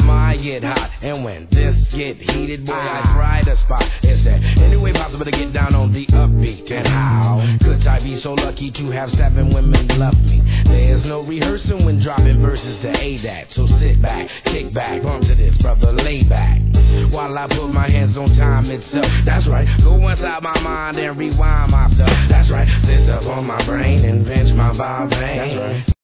mind get hot. And when this get heated, boy, I try the spot. Is there any way possible to get down on the upbeat? And how could I be so lucky to have 7 women love me? There's no rehearsing when dropping verses to ADAT. So sit back, kick back, bump to this, brother, lay back, while I put my hands on time itself. That's right, go inside my mind and rewind myself. That's right, sit up on my brain and bench my vibe. That's right.